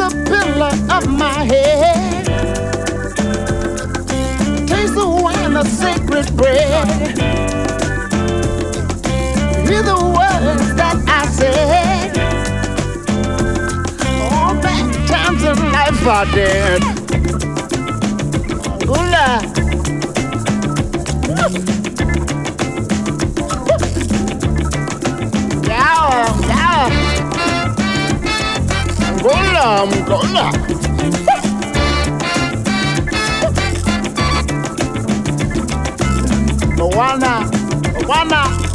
the pillar of my head. Taste the wine, the sacred bread. Hear the words that I said. All bad times in life are dead. Ooh, Lord. Yeah. Angola. Moana.